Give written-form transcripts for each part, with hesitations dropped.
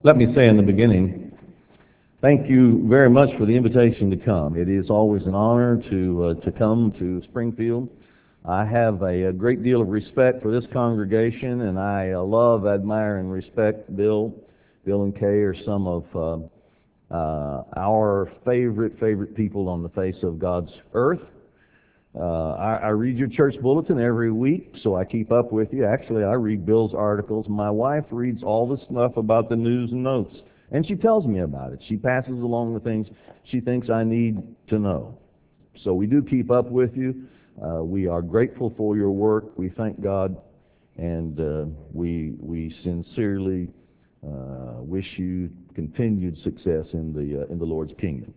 Let me say in the beginning, thank you very much for the invitation to come. It is always an honor to come to Springfield. I have a great deal of respect for this congregation, and I love, admire, and respect Bill. Bill and Kay are some of our favorite people on the face of God's earth. I read your church bulletin every week, so I keep up with you. Actually, I read Bill's articles. My wife reads all the stuff about the news and notes, and she tells me about it. She passes along the things she thinks I need to know. So we do keep up with you. We are grateful for your work. We thank God, and we sincerely wish you continued success in the Lord's kingdom.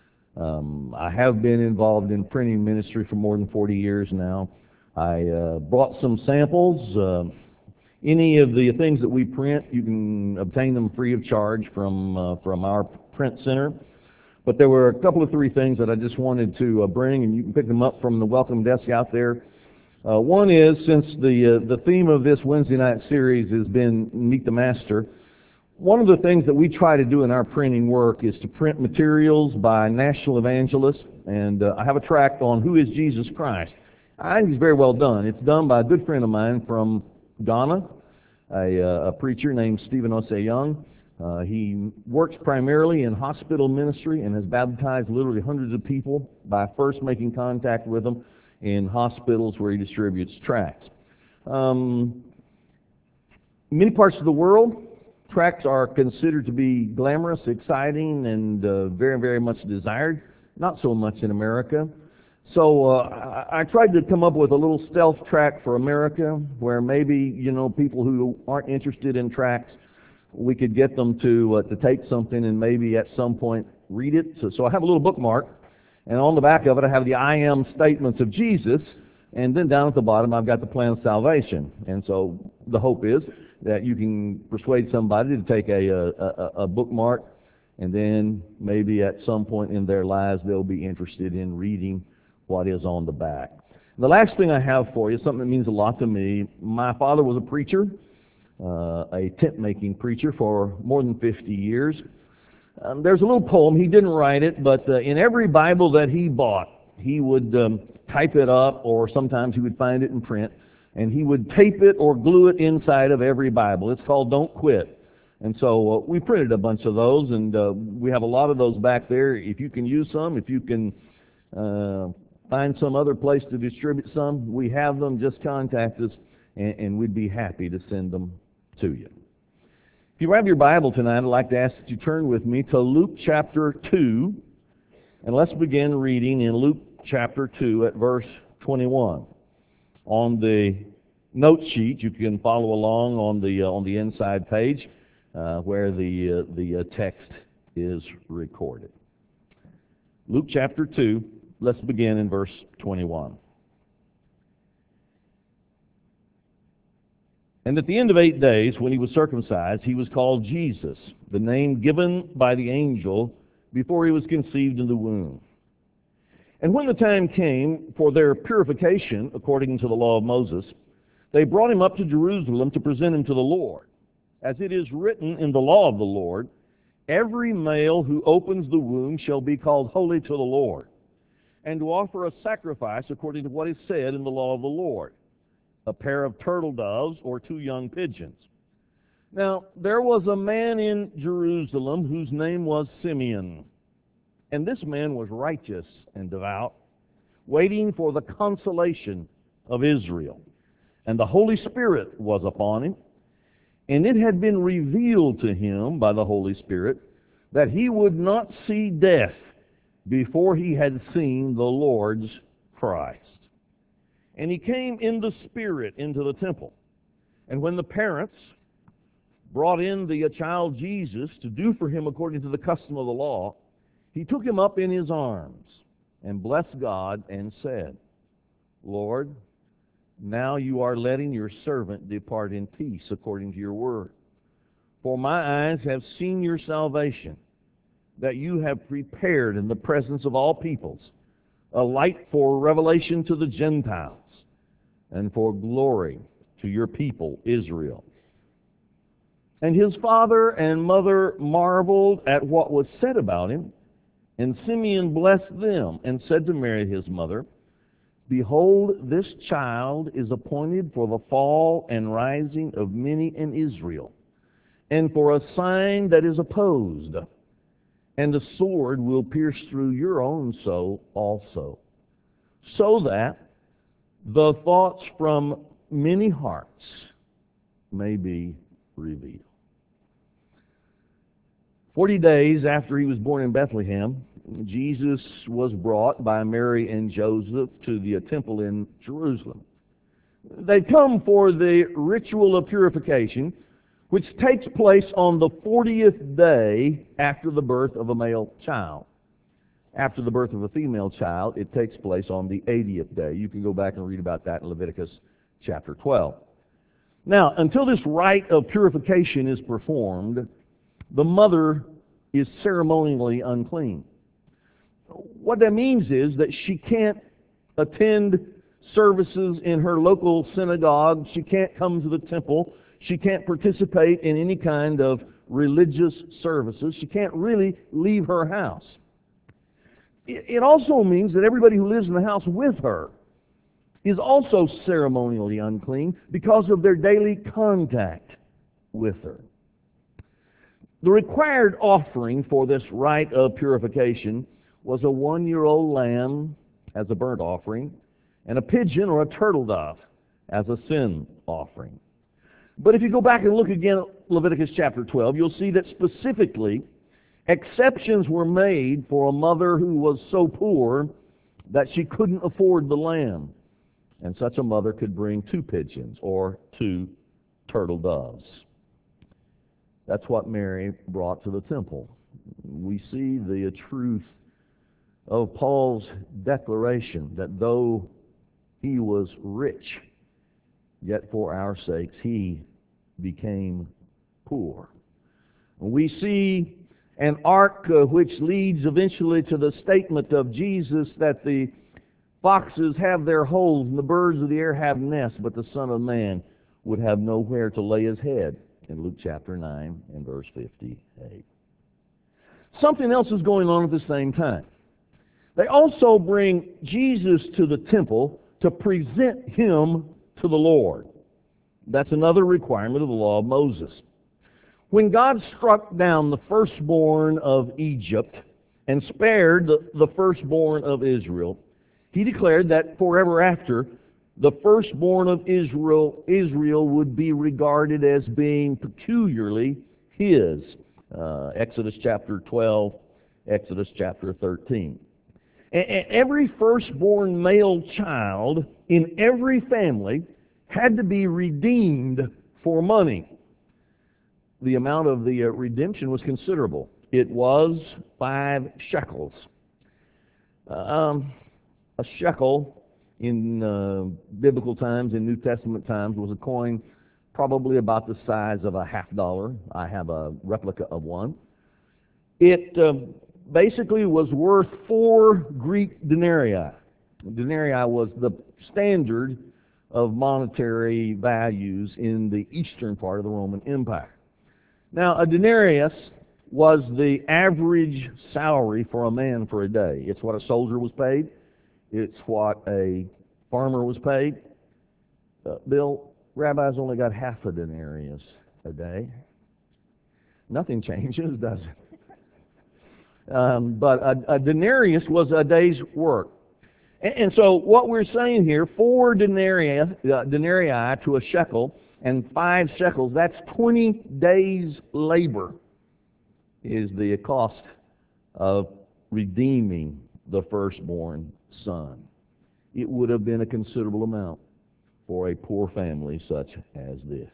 I have been involved in printing ministry for more than 40 years now. I brought some samples. Any of the things that we print, you can obtain them free of charge from our print center. But there were a couple of three things that I just wanted to bring, and you can pick them up from the welcome desk out there. One is, since the theme of this Wednesday night series has been Meet the Master, one of the things that we try to do in our printing work is to print materials by national evangelists, and I have a tract on Who is Jesus Christ. I think it's very well done. It's done by a good friend of mine from Ghana, a preacher named Stephen Osei Young. He works primarily in hospital ministry and has baptized literally hundreds of people by first making contact with them in hospitals where he distributes tracts. Many parts of the world, tracts are considered to be glamorous, exciting, and very much desired. Not so much in America. So I tried to come up with a little stealth tract for America where maybe, people who aren't interested in tracts, we could get them to take something and maybe at some point read it. So I have a little bookmark, and on the back of it I have the I am statements of Jesus, and then down at the bottom I've got the plan of salvation. And so the hope is that you can persuade somebody to take a bookmark, and then maybe at some point in their lives they'll be interested in reading what is on the back. The last thing I have for you is something that means a lot to me. My father was a preacher, a tent-making preacher for more than 50 years. There's a little poem. He didn't write it, but in every Bible that he bought, he would type it up, or sometimes he would find it in print, and he would tape it or glue it inside of every Bible. It's called Don't Quit. And so we printed a bunch of those, and we have a lot of those back there. If you can use some, if you can find some other place to distribute some, we have them. Just contact us, and we'd be happy to send them to you. If you have your Bible tonight, I'd like to ask that you turn with me to Luke chapter 2, and let's begin reading in Luke chapter 2 at verse 21. On the note sheet, you can follow along on the inside page where the text is recorded. Luke chapter 2, let's begin in verse 21. And at the end of 8 days, when he was circumcised, he was called Jesus, the name given by the angel before he was conceived in the womb. And when the time came for their purification, according to the law of Moses, they brought him up to Jerusalem to present him to the Lord. As it is written in the law of the Lord, every male who opens the womb shall be called holy to the Lord, and to offer a sacrifice according to what is said in the law of the Lord, a pair of turtle doves or 2 young pigeons. Now, there was a man in Jerusalem whose name was Simeon. And this man was righteous and devout, waiting for the consolation of Israel. And the Holy Spirit was upon him, and it had been revealed to him by the Holy Spirit that he would not see death before he had seen the Lord's Christ. And he came in the Spirit into the temple. And when the parents brought in the child Jesus to do for him according to the custom of the law, he took him up in his arms and blessed God and said, Lord, now you are letting your servant depart in peace according to your word. For my eyes have seen your salvation, that you have prepared in the presence of all peoples a light for revelation to the Gentiles and for glory to your people Israel. And his father and mother marveled at what was said about him. And Simeon blessed them and said to Mary his mother, Behold, this child is appointed for the fall and rising of many in Israel, and for a sign that is opposed, and a sword will pierce through your own soul also, so that the thoughts from many hearts may be revealed. 40 days after he was born in Bethlehem, Jesus was brought by Mary and Joseph to the temple in Jerusalem. They'd come for the ritual of purification, which takes place on the 40th day after the birth of a male child. After the birth of a female child, it takes place on the 80th day. You can go back and read about that in Leviticus chapter 12. Now, until this rite of purification is performed, the mother is ceremonially unclean. What that means is that she can't attend services in her local synagogue. She can't come to the temple. She can't participate in any kind of religious services. She can't really leave her house. It also means that everybody who lives in the house with her is also ceremonially unclean because of their daily contact with her. The required offering for this rite of purification was a 1-year-old lamb as a burnt offering, and a pigeon or a turtle dove as a sin offering. But if you go back and look again at Leviticus chapter 12, you'll see that specifically exceptions were made for a mother who was so poor that she couldn't afford the lamb. And such a mother could bring 2 pigeons or 2 turtle doves. That's what Mary brought to the temple. We see the truth of Paul's declaration that though he was rich, yet for our sakes he became poor. We see an arc which leads eventually to the statement of Jesus that the foxes have their holes and the birds of the air have nests, but the Son of Man would have nowhere to lay his head, in Luke chapter 9 and verse 58. Something else is going on at the same time. They also bring Jesus to the temple to present him to the Lord. That's another requirement of the law of Moses. When God struck down the firstborn of Egypt and spared the firstborn of Israel, he declared that forever after, the firstborn of Israel would be regarded as being peculiarly his. Exodus chapter 12, Exodus chapter 13. Every firstborn male child in every family had to be redeemed for money. The amount of the redemption was considerable. It was 5 shekels. A shekel in biblical times, in New Testament times, was a coin probably about the size of a $50. I have a replica of one. It basically was worth 4 Greek denarii. Denarii was the standard of monetary values in the eastern part of the Roman Empire. Now, a denarius was the average salary for a man for a day. It's what a soldier was paid. It's what a farmer was paid. Bill, rabbis only got half a denarius a day. Nothing changes, does it? But a denarius was a day's work. And so what we're saying here, 4 denarii to a shekel and 5 shekels, that's 20 days' labor is the cost of redeeming the firstborn son. It would have been a considerable amount for a poor family such as this.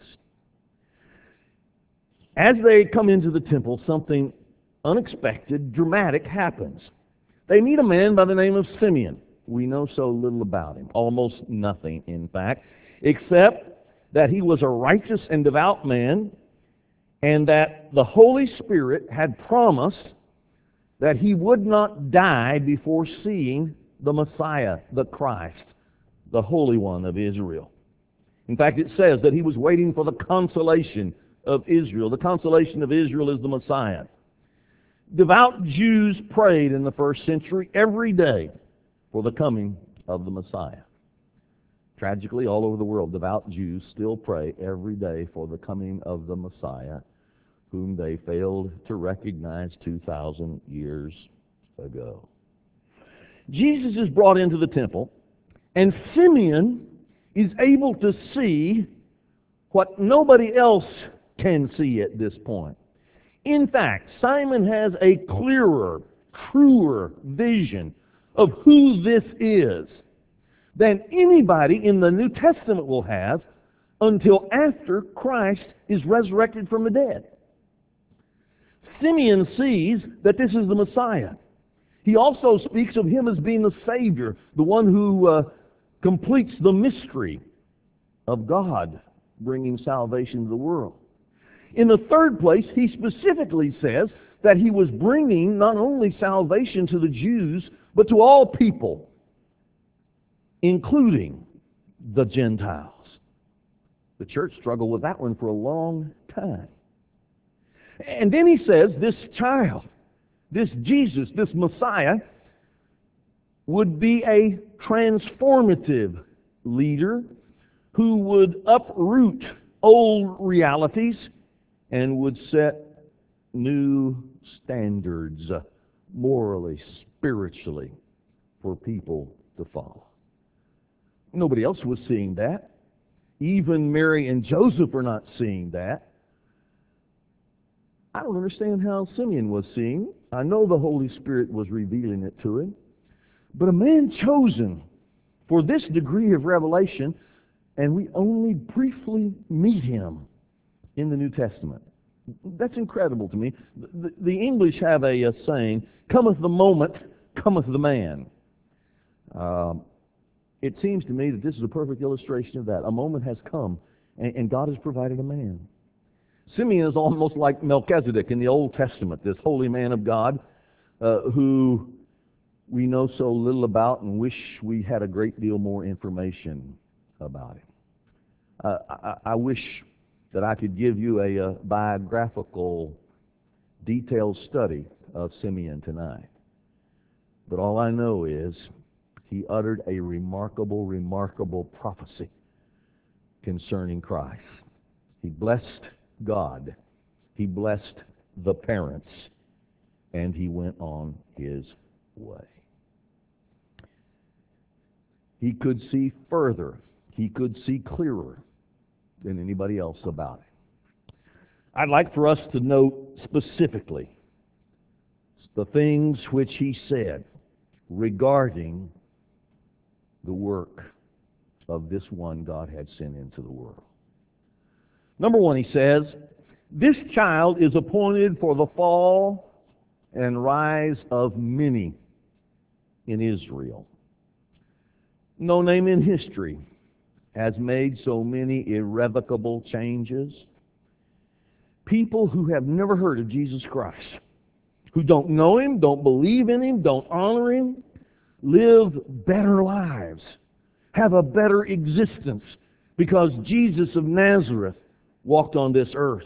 As they come into the temple, something unexpected, dramatic happens. They meet a man by the name of Simeon. We know so little about him, almost nothing, in fact, except that he was a righteous and devout man, and that the Holy Spirit had promised that he would not die before seeing the Messiah, the Christ, the Holy One of Israel. In fact, it says that he was waiting for the consolation of Israel. The consolation of Israel is the Messiah. Devout Jews prayed in the first century every day for the coming of the Messiah. Tragically, all over the world, devout Jews still pray every day for the coming of the Messiah, whom they failed to recognize 2,000 years ago. Jesus is brought into the temple, and Simeon is able to see what nobody else can see at this point. In fact, Simon has a clearer, truer vision of who this is than anybody in the New Testament will have until after Christ is resurrected from the dead. Simeon sees that this is the Messiah. He also speaks of him as being the Savior, the one who completes the mystery of God bringing salvation to the world. In the third place, he specifically says that he was bringing not only salvation to the Jews, but to all people, including the Gentiles. The church struggled with that one for a long time. And then he says this child, this Jesus, this Messiah, would be a transformative leader who would uproot old realities and would set new standards morally, spiritually, for people to follow. Nobody else was seeing that. Even Mary and Joseph are not seeing that. I don't understand how Simeon was seeing. I know the Holy Spirit was revealing it to him. But a man chosen for this degree of revelation, and we only briefly meet him in the New Testament. That's incredible to me. The English have a saying, cometh the moment, cometh the man. It seems to me that this is a perfect illustration of that. A moment has come, and God has provided a man. Simeon is almost like Melchizedek in the Old Testament, this holy man of God who we know so little about and wish we had a great deal more information about him. I wish that I could give you a biographical, detailed study of Simeon tonight. But all I know is he uttered a remarkable, remarkable prophecy concerning Christ. He blessed God. He blessed the parents. And he went on his way. He could see further. He could see clearer than anybody else about it. I'd like for us to note specifically the things which he said regarding the work of this one God had sent into the world. Number one, he says, this child is appointed for the fall and rise of many in Israel. No name in history has made so many irrevocable changes. People who have never heard of Jesus Christ, who don't know him, don't believe in him, don't honor him, live better lives, have a better existence because Jesus of Nazareth walked on this earth.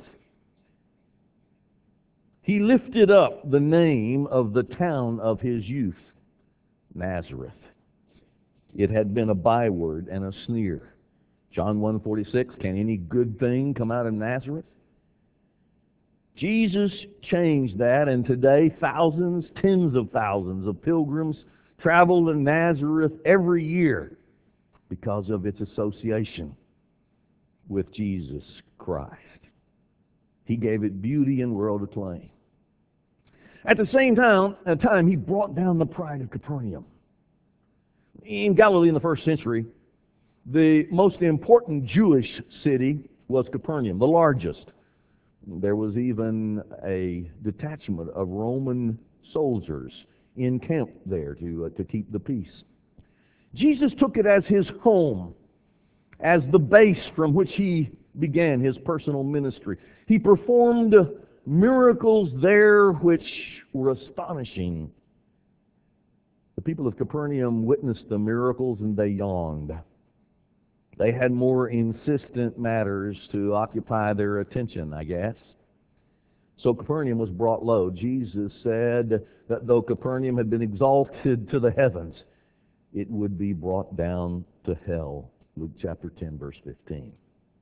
He lifted up the name of the town of his youth, Nazareth. It had been a byword and a sneer. John 1:46, can any good thing come out of Nazareth? Jesus changed that, and today thousands, tens of thousands of pilgrims travel to Nazareth every year because of its association with Jesus Christ. He gave it beauty and world acclaim. At the same time, he brought down the pride of Capernaum. In Galilee in the first century, the most important Jewish city was Capernaum, the largest. There was even a detachment of Roman soldiers encamped there to keep the peace. Jesus took it as his home, as the base from which he began his personal ministry. He performed miracles there which were astonishing. The people of Capernaum witnessed the miracles and they yawned. They had more insistent matters to occupy their attention, I guess. So Capernaum was brought low. Jesus said that though Capernaum had been exalted to the heavens, it would be brought down to hell. Luke chapter 10, verse 15.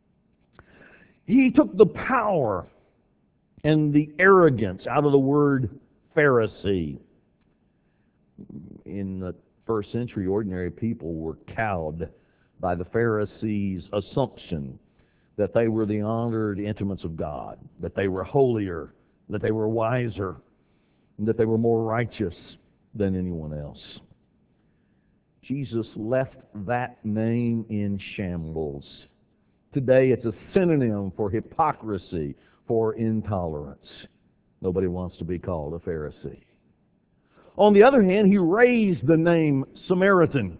He took the power and the arrogance out of the word Pharisee. In the first century, ordinary people were cowed by the Pharisees' assumption that they were the honored intimates of God, that they were holier, that they were wiser, and that they were more righteous than anyone else. Jesus left that name in shambles. Today it's a synonym for hypocrisy, for intolerance. Nobody wants to be called a Pharisee. On the other hand, he raised the name Samaritan.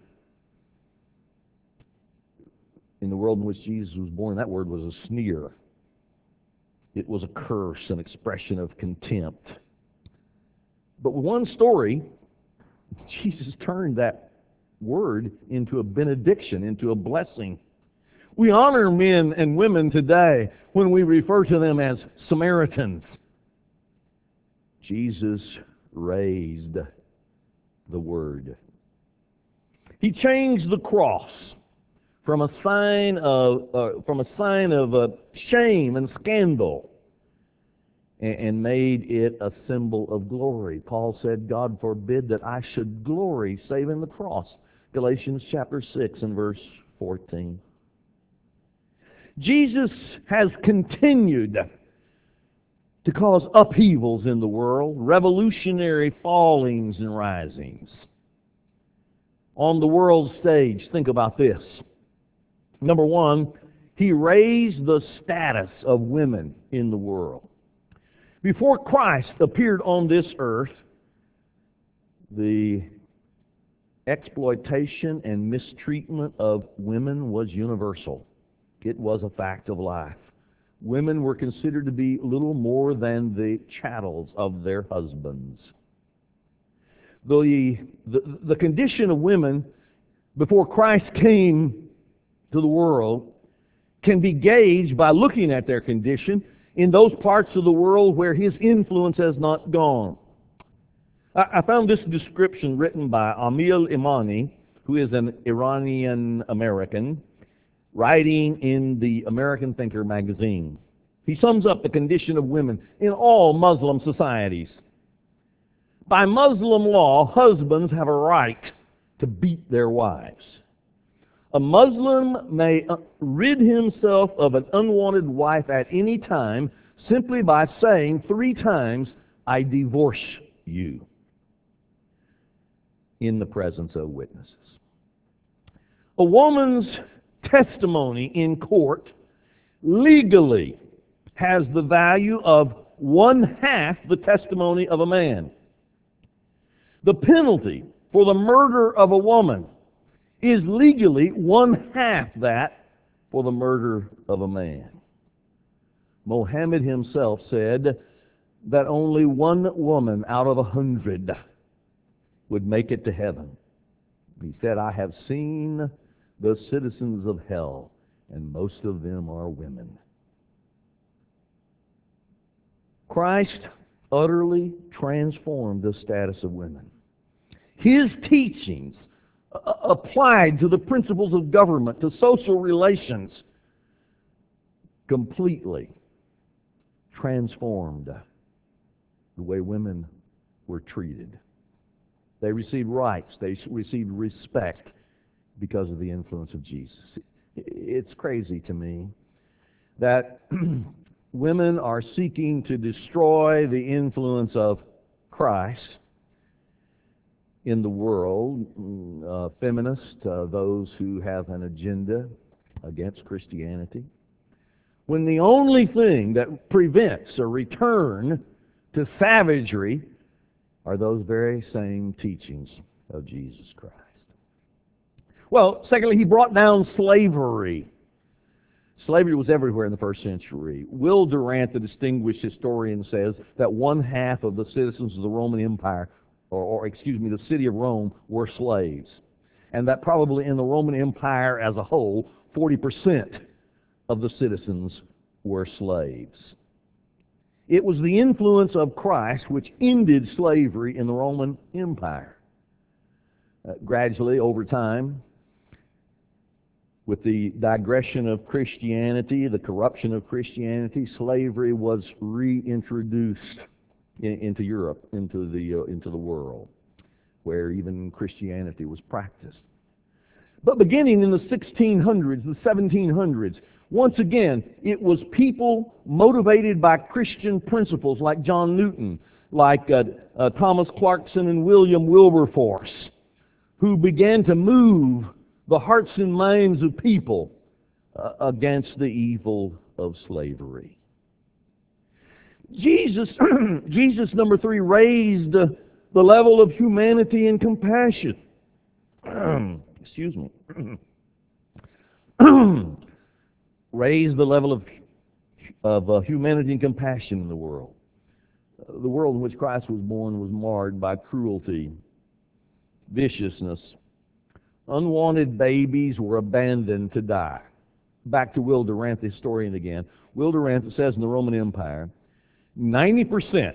In the world in which Jesus was born, that word was a sneer. It was a curse, an expression of contempt. But with one story, Jesus turned that word into a benediction, into a blessing. We honor men and women today when we refer to them as Samaritans. Jesus raised the word. He changed the cross from a sign of shame and scandal, and made it a symbol of glory. Paul said, "God forbid that I should glory save in the cross." Galatians chapter 6 and verse 14. Jesus has continued to cause upheavals in the world, revolutionary fallings and risings. On the world stage, think about this. Number one, he raised the status of women in the world. Before Christ appeared on this earth, the exploitation and mistreatment of women was universal. It was a fact of life. Women were considered to be little more than the chattels of their husbands. The condition of women before Christ came to the world can be gauged by looking at their condition in those parts of the world where his influence has not gone. I found this description written by Amil Imani, who is an Iranian American, writing in the American Thinker magazine. He sums up the condition of women in all Muslim societies. By Muslim law, husbands have a right to beat their wives. A Muslim may rid himself of an unwanted wife at any time simply by saying 3 times, "I divorce you," in the presence of witnesses. A woman's testimony in court legally has the value of 1/2 the testimony of a man. The penalty for the murder of a woman is legally 1/2 that for the murder of a man. Mohammed himself said that only 1 woman out of 100 would make it to heaven. He said, "I have seen the citizens of hell, and most of them are women." Christ utterly transformed the status of women. His teachings applied to the principles of government, to social relations, completely transformed the way women were treated. They received rights, they received respect because of the influence of Jesus. It's crazy to me that women are seeking to destroy the influence of Christ in the world. Feminists, those who have an agenda against Christianity, when the only thing that prevents a return to savagery are those very same teachings of Jesus Christ. Well, secondly, he brought down slavery. Slavery was everywhere in the first century. Will Durant, the distinguished historian, says that 1/2 of the citizens of the Roman Empire, the city of Rome, were slaves. And that probably in the Roman Empire as a whole, 40% of the citizens were slaves. It was the influence of Christ which ended slavery in the Roman Empire. Gradually, over time, with the digression of Christianity, the corruption of Christianity, slavery was reintroduced into Europe, into the world, where even Christianity was practiced. But beginning in the 1600s, the 1700s, once again, it was people motivated by Christian principles like John Newton, like Thomas Clarkson and William Wilberforce, who began to move the hearts and minds of people against the evil of slavery. Jesus, number 3, raised the level of humanity and compassion. Excuse me. Raised the level of humanity and compassion in the world. The world in which Christ was born was marred by cruelty, viciousness. Unwanted babies were abandoned to die. Back to Will Durant, the historian again. Will Durant says in the Roman Empire, 90%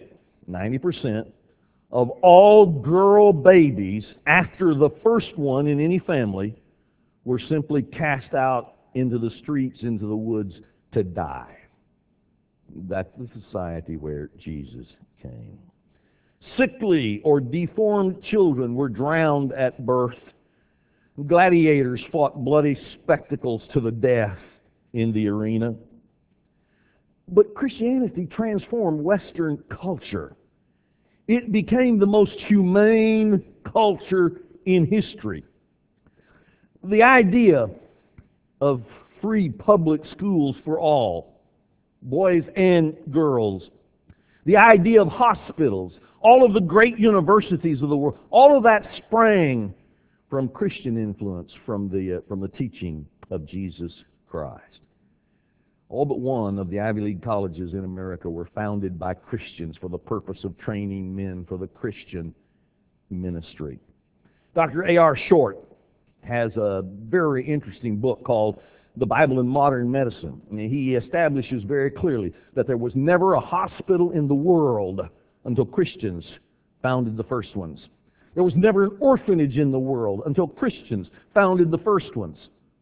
of all girl babies after the first one in any family were simply cast out into the streets, into the woods to die. That's the society where Jesus came. Sickly or deformed children were drowned at birth. Gladiators fought bloody spectacles to the death in the arena. But Christianity transformed Western culture. It became the most humane culture in history. The idea of free public schools for all, boys and girls, the idea of hospitals, all of the great universities of the world, all of that sprang from Christian influence, from the teaching of Jesus Christ. All but one of the Ivy League colleges in America were founded by Christians for the purpose of training men for the Christian ministry. Dr. A.R. Short has a very interesting book called The Bible in Modern Medicine. And he establishes very clearly that there was never a hospital in the world until Christians founded the first ones. There was never an orphanage in the world until Christians founded the first ones.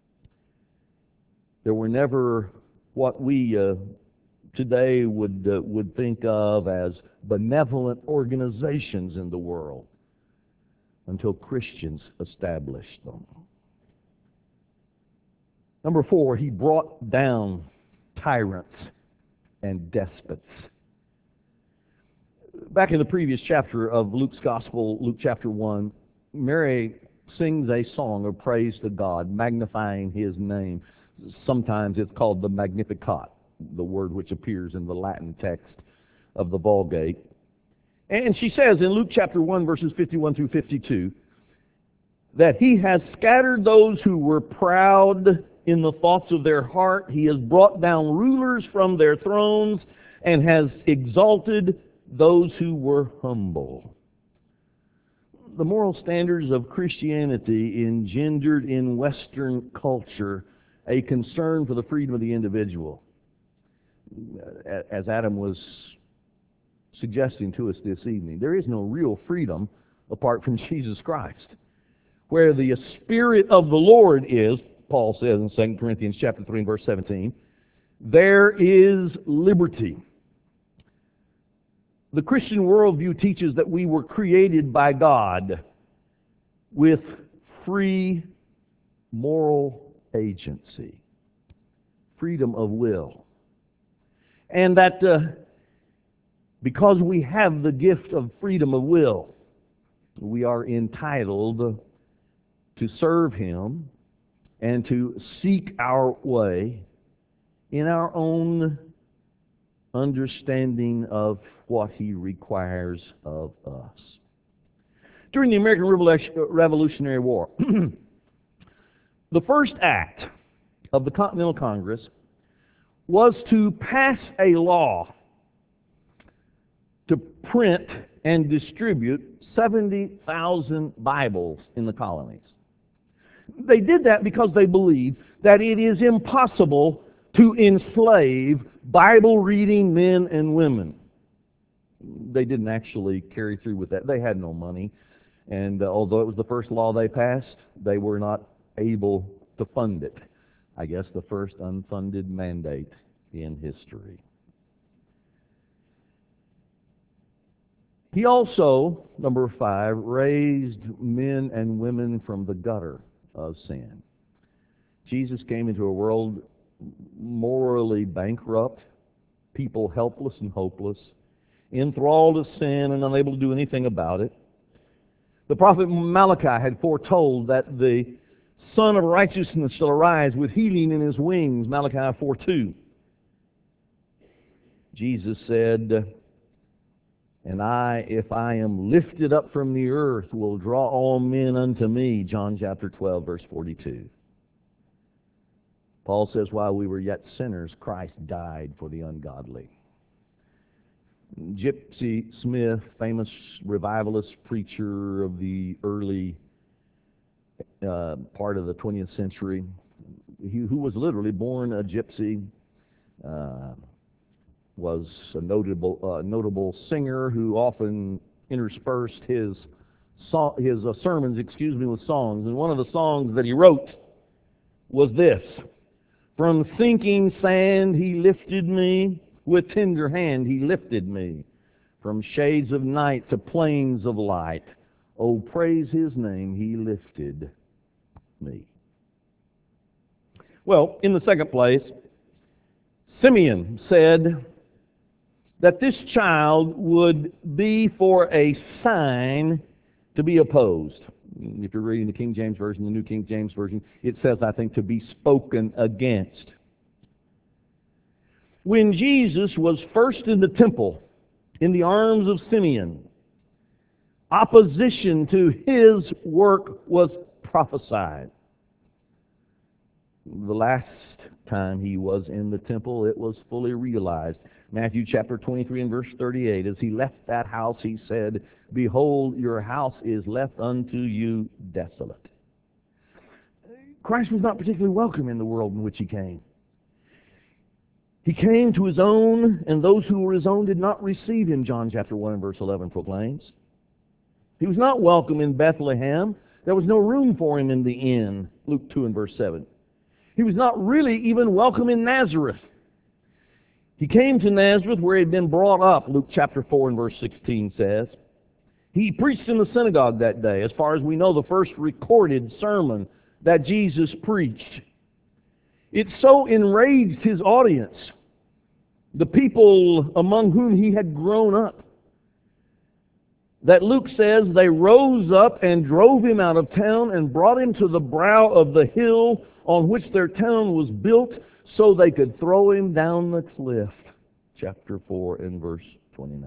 There were never what we today would think of as benevolent organizations in the world until Christians established them. Number 4, he brought down tyrants and despots. Back in the previous chapter of Luke's Gospel, Luke chapter 1, Mary sings a song of praise to God, magnifying His name. Sometimes it's called the Magnificat, the word which appears in the Latin text of the Vulgate. And she says in Luke chapter 1, verses 51 through 52, that He has scattered those who were proud in the thoughts of their heart. He has brought down rulers from their thrones and has exalted those who were humble. The moral standards of Christianity engendered in Western culture a concern for the freedom of the individual. As Adam was suggesting to us this evening, there is no real freedom apart from Jesus Christ. Where the Spirit of the Lord is, Paul says in 2 Corinthians chapter 3 and verse 17, there is liberty. The Christian worldview teaches that we were created by God with free moral agency, freedom of will. And that because we have the gift of freedom of will, we are entitled to serve Him and to seek our way in our own understanding of what He requires of us. During the American Revolutionary War, the first act of the Continental Congress was to pass a law to print and distribute 70,000 Bibles in the colonies. They did that because they believed that it is impossible to enslave Bible-reading men and women. They didn't actually carry through with that. They had no money, and although it was the first law they passed, they were not able to fund it. I guess the first unfunded mandate in history. He also, number 5, raised men and women from the gutter of sin. Jesus came into a world morally bankrupt, people helpless and hopeless, enthralled of sin and unable to do anything about it. The prophet Malachi had foretold that the Son of Righteousness shall arise with healing in his wings, Malachi 4:2. Jesus said, "And I, if I am lifted up from the earth, will draw all men unto me," John chapter 12, verse 42. Paul says, while we were yet sinners, Christ died for the ungodly. Gypsy Smith, famous revivalist preacher of the early part of the 20th century, who was literally born a gypsy, was a notable singer who often interspersed his sermons, with songs. And one of the songs that he wrote was this: "From sinking sand he lifted me, with tender hand he lifted me. From shades of night to plains of light, oh, praise his name, he lifted me." Well, in the second place, Simeon said that this child would be for a sign to be opposed. If you're reading the King James Version, the New King James Version, it says, I think, to be spoken against. When Jesus was first in the temple, in the arms of Simeon, opposition to his work was prophesied. The last time he was in the temple, it was fully realized. Matthew chapter 23 and verse 38, as he left that house, he said, "Behold, your house is left unto you desolate." Christ was not particularly welcome in the world in which he came. He came to his own, and those who were his own did not receive him, John chapter 1 and verse 11 proclaims. He was not welcome in Bethlehem. There was no room for him in the inn, Luke 2 and verse 7. He was not really even welcome in Nazareth. He came to Nazareth where he had been brought up, Luke chapter 4 and verse 16 says. He preached in the synagogue that day, as far as we know, the first recorded sermon that Jesus preached. It so enraged his audience, the people among whom he had grown up, that Luke says they rose up and drove him out of town and brought him to the brow of the hill on which their town was built, so they could throw him down the cliff. Chapter 4 and verse 29.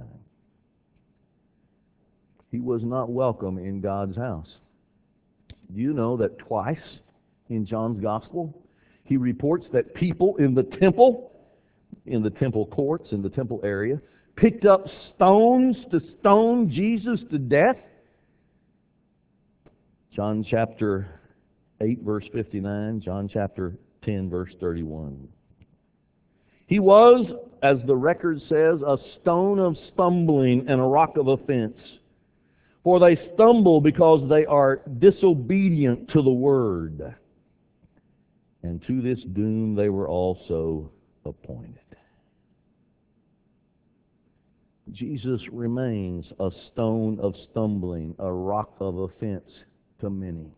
He was not welcome in God's house. Do you know that twice in John's Gospel, he reports that people in the temple courts, in the temple area, picked up stones to stone Jesus to death? John chapter 8, verse 59, John chapter 10, verse 31. He was, as the record says, a stone of stumbling and a rock of offense. For they stumble because they are disobedient to the word. And to this doom they were also appointed. Jesus remains a stone of stumbling, a rock of offense to many.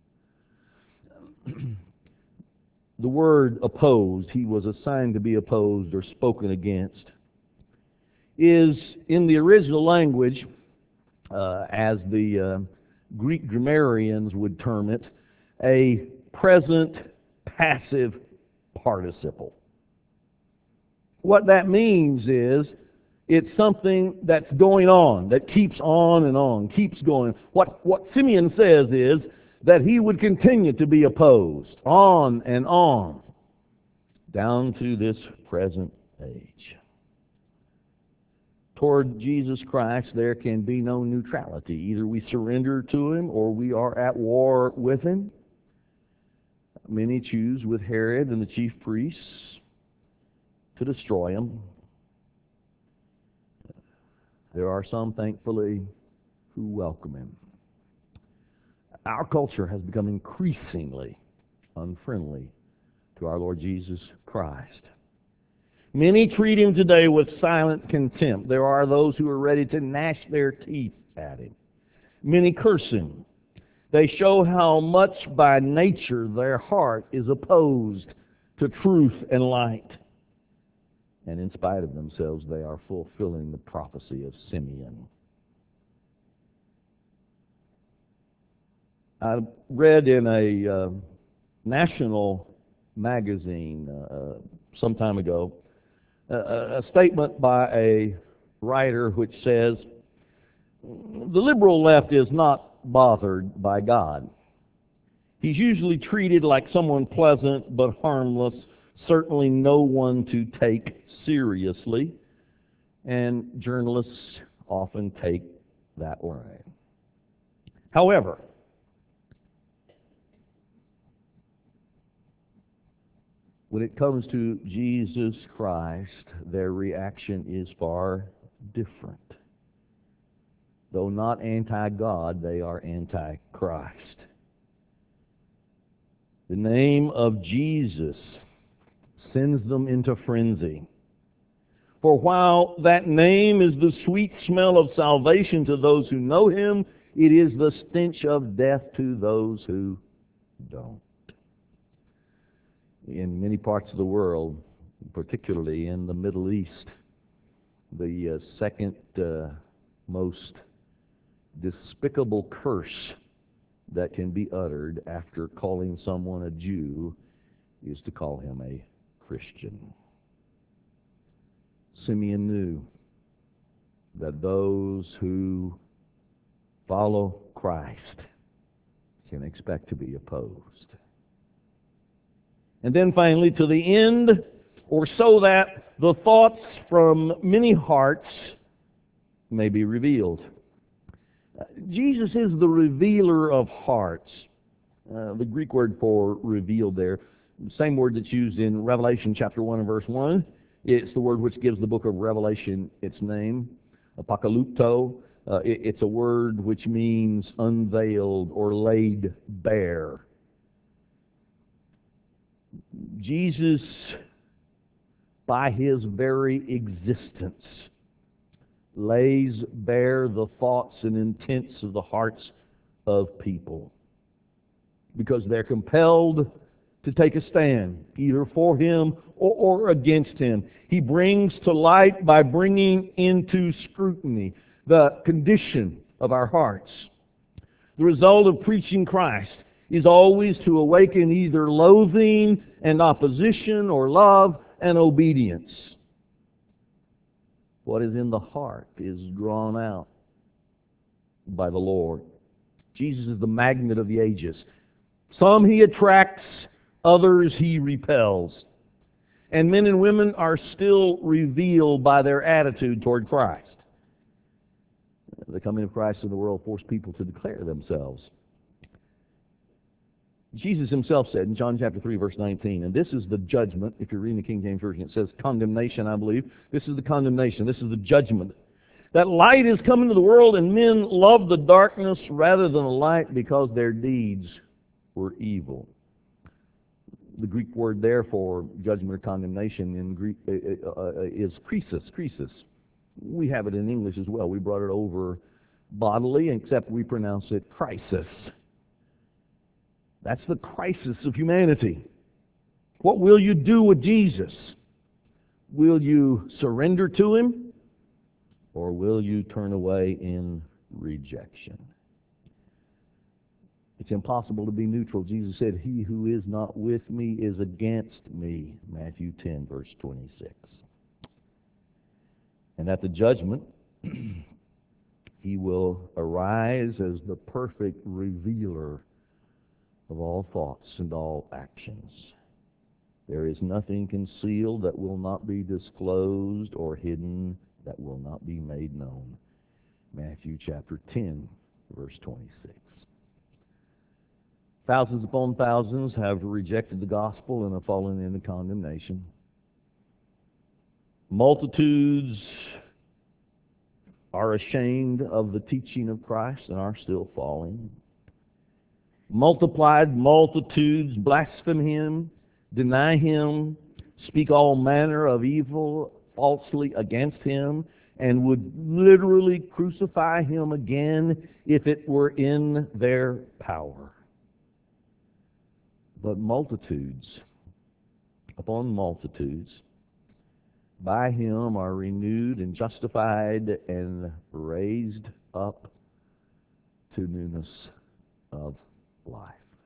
The word opposed, he was assigned to be opposed or spoken against, is in the original language, as the Greek grammarians would term it, a present passive participle. What that means is it's something that's going on, that keeps on and on, keeps going. What Simeon says is that he would continue to be opposed on and on down to this present age. Toward Jesus Christ, there can be no neutrality. Either we surrender to him or we are at war with him. many choose with Herod and the chief priests to destroy him. There are some, thankfully, who welcome him. Our culture has become increasingly unfriendly to our Lord Jesus Christ. Many treat him today with silent contempt. There are those who are ready to gnash their teeth at him. Many curse him. They show how much by nature their heart is opposed to truth and light. And in spite of themselves, they are fulfilling the prophecy of Simeon. I read in a national magazine some time ago a statement by a writer which says, the liberal left is not bothered by God. He's usually treated like someone pleasant but harmless, certainly no one to take seriously, and journalists often take that line. However, when it comes to Jesus Christ, their reaction is far different. Though not anti-God, they are anti-Christ. The name of Jesus sends them into frenzy. For while that name is the sweet smell of salvation to those who know him, it is the stench of death to those who don't. In many parts of the world, particularly in the Middle East, the second most despicable curse that can be uttered after calling someone a Jew is to call him a Christian. Simeon knew that those who follow Christ can expect to be opposed. And then finally, to the end, or so that the thoughts from many hearts may be revealed. Jesus is the revealer of hearts. The Greek word for revealed there, same word that's used in Revelation chapter 1 and verse 1. It's the word which gives the book of Revelation its name, apocalypto. It's a word which means unveiled or laid bare. Jesus, by his very existence, lays bare the thoughts and intents of the hearts of people, because they're compelled to take a stand, either for him or against him. He brings to light by bringing into scrutiny the condition of our hearts. The result of preaching Christ is always to awaken either loathing and opposition or love and obedience. What is in the heart is drawn out by the Lord. Jesus is the magnet of the ages. Some he attracts, others he repels. And men and women are still revealed by their attitude toward Christ. The coming of Christ in the world forced people to declare themselves. Jesus himself said in John chapter 3, verse 19, and this is the judgment. If you're reading the King James Version, it says condemnation, I believe. This is the condemnation. This is the judgment. That light is come into the world, and men love the darkness rather than the light because their deeds were evil. The Greek word there for judgment or condemnation in Greek is krisis. We have it in English as well. We brought it over bodily, except we pronounce it crisis. That's the crisis of humanity. What will you do with Jesus? Will you surrender to him, or will you turn away in rejection? It's impossible to be neutral. Jesus said, he who is not with me is against me. Matthew 10, verse 26. And at the judgment, he will arise as the perfect revealer of all thoughts and all actions. There is nothing concealed that will not be disclosed, or hidden that will not be made known. Matthew chapter 10, verse 26. Thousands upon thousands have rejected the gospel and have fallen into condemnation. Multitudes are ashamed of the teaching of Christ and are still falling. Multiplied multitudes blaspheme him, deny him, speak all manner of evil falsely against him, and would literally crucify him again if it were in their power. But multitudes upon multitudes by him are renewed and justified and raised up to newness of life.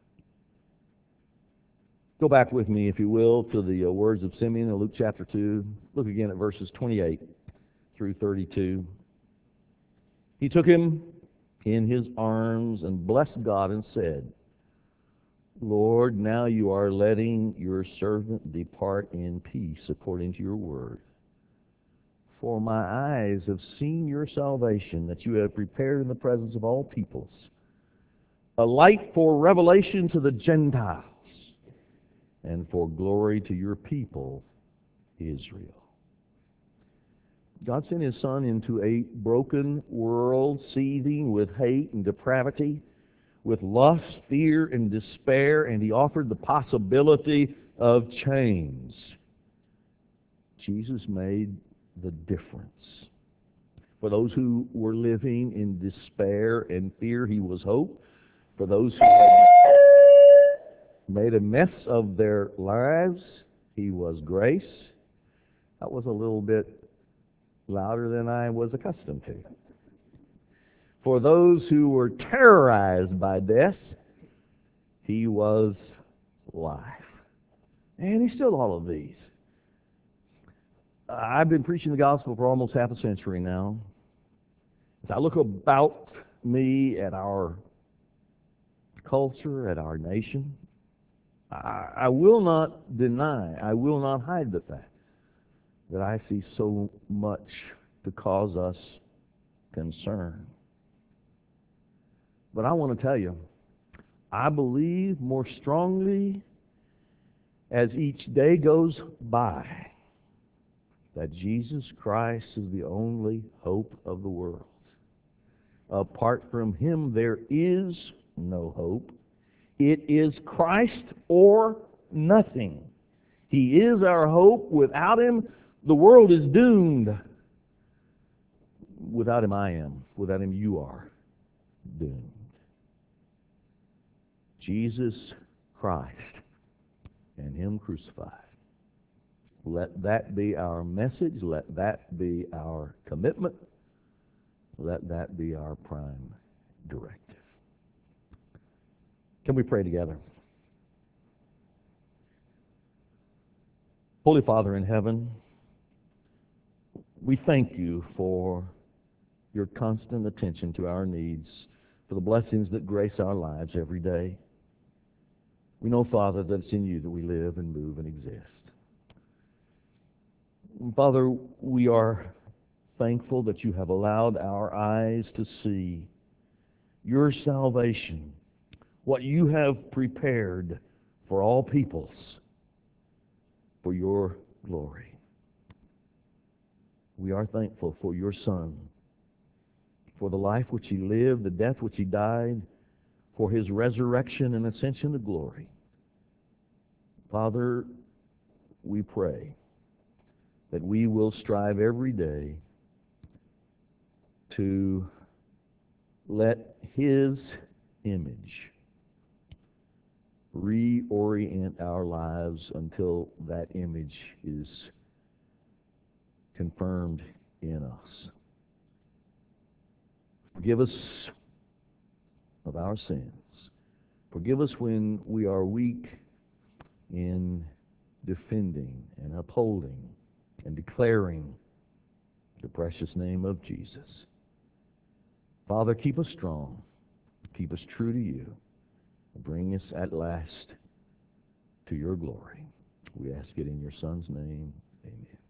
Go back with me, if you will, to the words of Simeon in Luke chapter 2. Look again at verses 28 through 32. He took him in his arms and blessed God and said, Lord, now you are letting your servant depart in peace according to your word. For my eyes have seen your salvation that you have prepared in the presence of all peoples, a light for revelation to the Gentiles and for glory to your people, Israel. God sent his Son into a broken world, seething with hate and depravity, with lust, fear, and despair, and he offered the possibility of change. Jesus made the difference. For those who were living in despair and fear, he was hope. For those who had made a mess of their lives, he was grace. That was a little bit louder than I was accustomed to. For those who were terrorized by death, he was life. And he's still all of these. I've been preaching the gospel for almost half a century now. As I look about me at our culture, at our nation, I will not deny, I will not hide the fact that I see so much to cause us concern. But I want to tell you, I believe more strongly as each day goes by that Jesus Christ is the only hope of the world. Apart from him, there is no hope. It is Christ or nothing. He is our hope. Without him, the world is doomed. Without him, I am. Without him, you are doomed. Jesus Christ and him crucified. Let that be our message. Let that be our commitment. Let that be our prime directive. Can we pray together? Holy Father in heaven, we thank you for your constant attention to our needs, for the blessings that grace our lives every day. We know, Father, that it's in you that we live and move and exist. Father, we are thankful that you have allowed our eyes to see your salvation, what you have prepared for all peoples, for your glory. We are thankful for your Son, for the life which he lived, the death which he died, for his resurrection and ascension to glory. Father, we pray that we will strive every day to let his image reorient our lives until that image is confirmed in us. Forgive us of our sins. Forgive us when we are weak in defending and upholding and declaring the precious name of Jesus. Father, keep us strong. Keep us true to you. Bring us at last to your glory. We ask it in your Son's name. Amen.